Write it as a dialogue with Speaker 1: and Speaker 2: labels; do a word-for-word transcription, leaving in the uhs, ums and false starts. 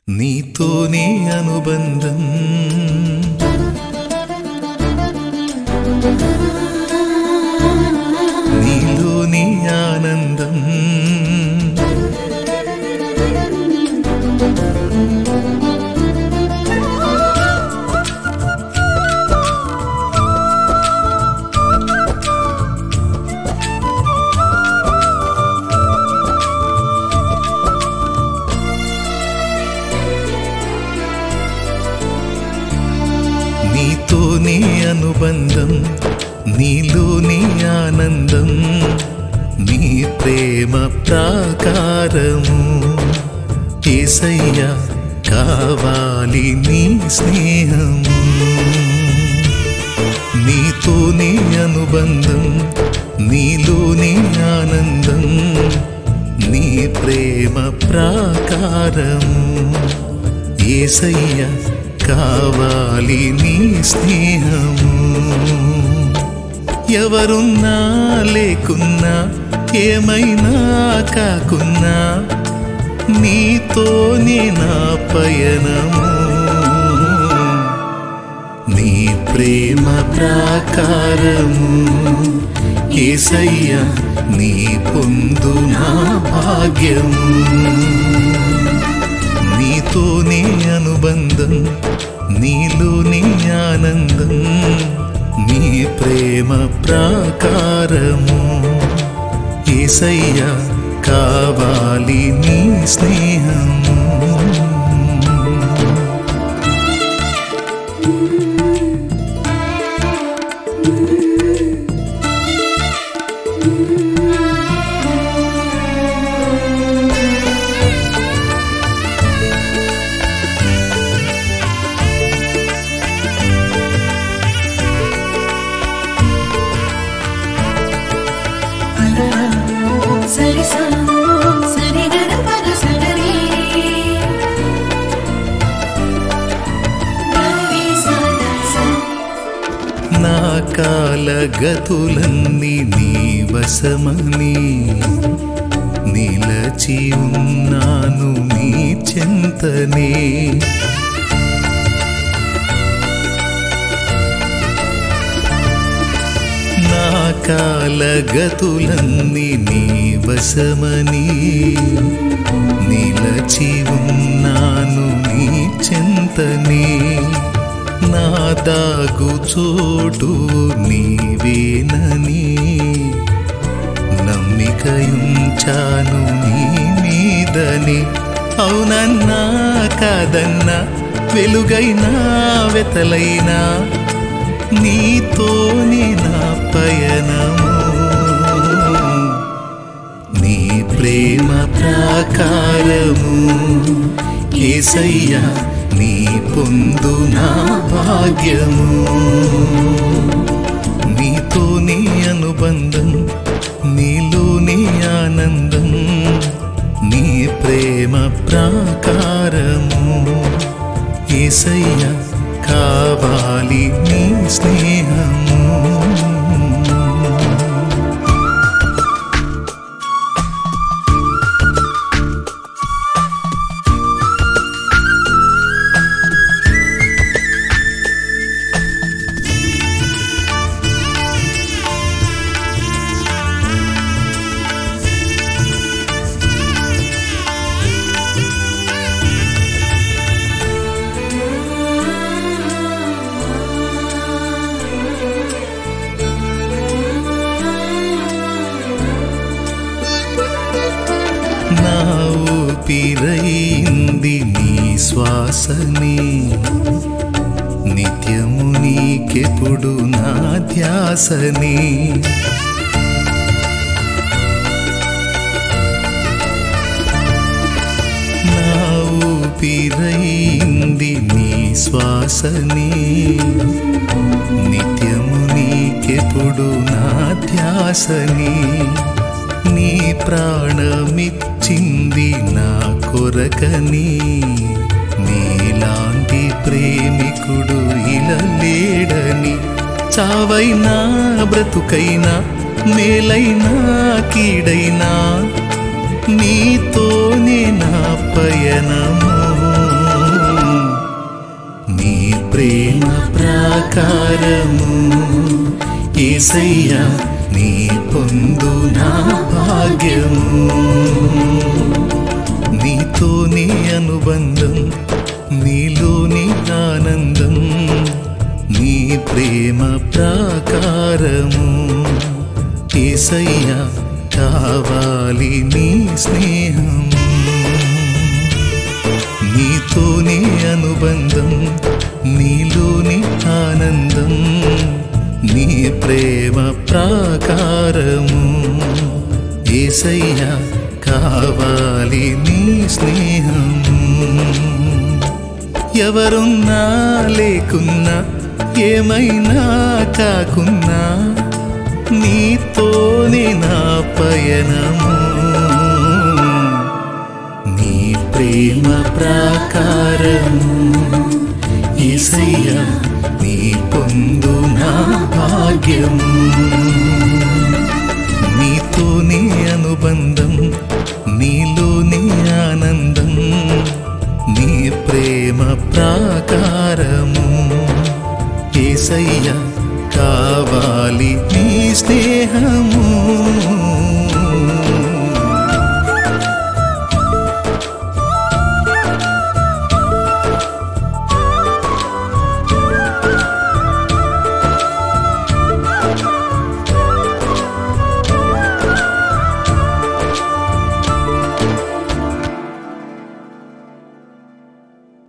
Speaker 1: నీతోనే అనుబంధం నీలోని ఆనందం నీతోనే అనుబంధం నీలోని ఆనందం నీ ప్రేమ ప్రాకారము యేసయ్యా కావాలి నీ స్నేహము నీతోనే అనుబంధం నీలోని ఆనందం నీ ప్రేమ ప్రాకారము యేసయ్యా కావాలి నీ స్నేహము ఎవరున్నా లేకున్నా ఏమైనా కాకున్నా నీతోనే నా పయనము నీ ప్రేమ ప్రాకారము యేసయ్యా నీ పొందు నా భాగ్యము నీతోనే అనుబంధం నీలోని ఆనందం నీ ప్రేమ ప్రాకారము యేసయ్యా కావాలి నీ స్నేహము నా కాలగతులన్నీ నీ వశమని నిలచి ఉన్నాను నీ చెంతనే నా కాలగతులన్నీ నీ వశమని నిలచి ఉన్నాను నీ చెంతనే నా దాగు చోటు నీవేనని నమ్మికయుంచాను నీ మీదని అవునన్నా కాదన్నా వెలుగైనా వెతలైనా నీతోనే నా పయనము నీ ప్రేమ ప్రాకారము యేసయ్యా నీ పొందు నా భాగ్యము నీతోనే అనుబంధం నీలోని ఆనందం నీ ప్రేమ ప్రాకారము యేసయ్యా కావాలి నీ స్నేహము నా ఊపిరైంది నీ శ్వాసని నిత్యము నీకెప్పుడు నా ధ్యాసని నా ఊపిరైంది నీ శ్వాసని నిత్యము నీకెప్పుడు నా ధ్యాసని నీ ప్రాణమిచ్చింది నా కొరకని నీలాంటి ప్రేమికుడు ఇలా లేడని చావైనా బ్రతుకైనా మేలైనా కీడైనా నీతోనే నా పయనము ప్రాకారము యేసయ్యా నీ పొందు నా భాగ్యము నీతోని అనుబంధం నీలోని ఆనందం నీ ప్రేమ ప్రాకారము యేసయ్యా కావాలి నీ స్నేహం నీతోని అనుబంధం నీలోని ఆనందం నీ ప్రేమ ప్రాకారము యేసయ్యా కావాలి నీ స్నేహం ఎవరున్నా లేకున్నా ఏమైనా కాకున్నా నీతోనే నా పయనము నీ ప్రేమ ప్రాకారము యేసయ్యా నీ పొందు నా భాగ్యము నీతోనే అనుబంధం నీలోని ఆనందం నీ ప్రేమ ప్రాకారము యేసయ్యా కావాలి నీ స్నేహము